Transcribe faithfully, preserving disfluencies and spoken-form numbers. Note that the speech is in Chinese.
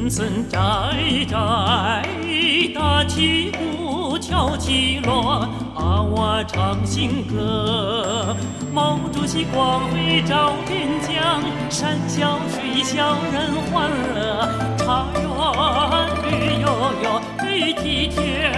村寨寨，大旗鼓，敲起锣，啊我唱新歌。毛主席光辉照边疆，山小水小人欢乐，茶园绿油油，水梯田。